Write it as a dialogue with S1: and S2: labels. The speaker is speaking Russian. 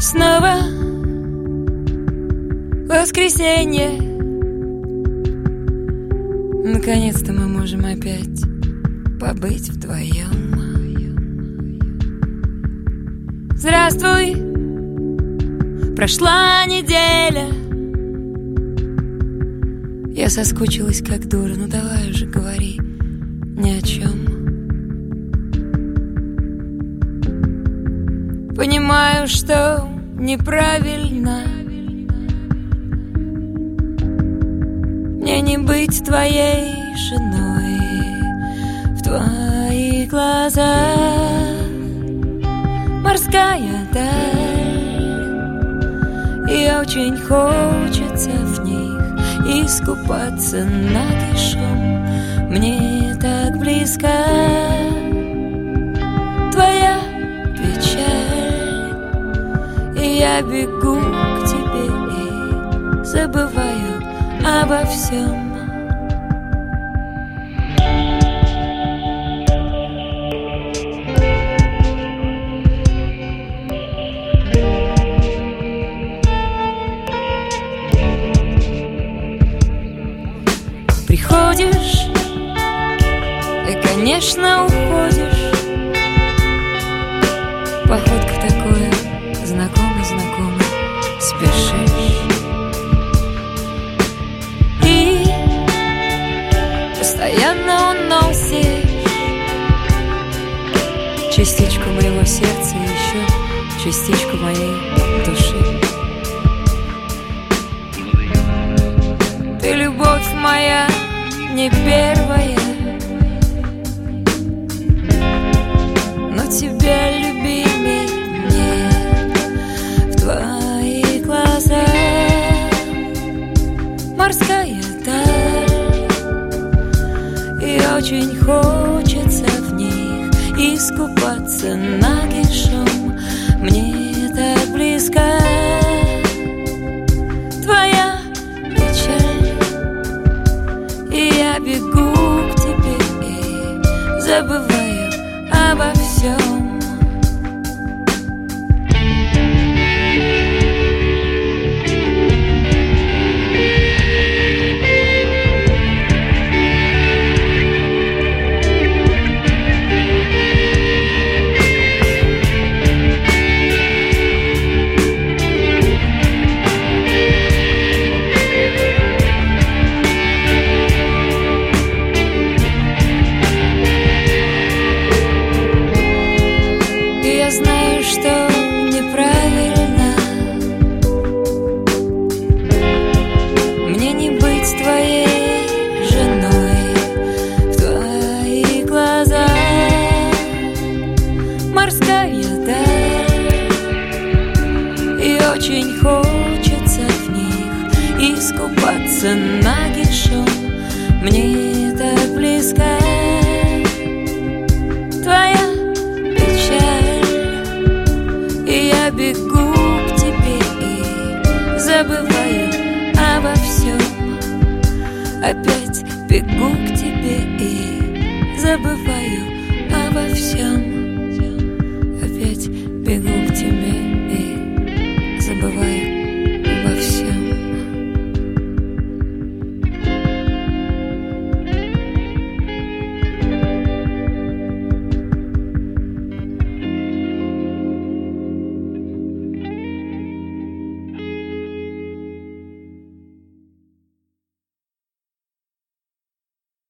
S1: Снова воскресенье. Наконец-то мы можем опять побыть вдвоем. Здравствуй, прошла неделя. Я соскучилась как дура, ну давай уже говори ни о чем. Понимаю, что неправильно мне не быть твоей женой. В твоих глазах морская даль, и очень хочется в них искупаться нагишом. Мне так близка твоя печаль, и я бегу к тебе и забываю обо всем. Приходишь и, конечно, уходишь. Походка такое знакомый, спешишь. И постоянно уносишь частичку моего сердца и еще частичку моей души. Ты любовь моя не первая, но тебя, любимей, нет. В твоих глазах морская даль, и очень хочется в них искупаться нагишом. Мне так близка твоя печаль, и я бегу к тебе и забываю обо всем. Знаю, что неправильно мне не быть твоей женой. В твоих глазах морская даль, и очень хочется в них искупаться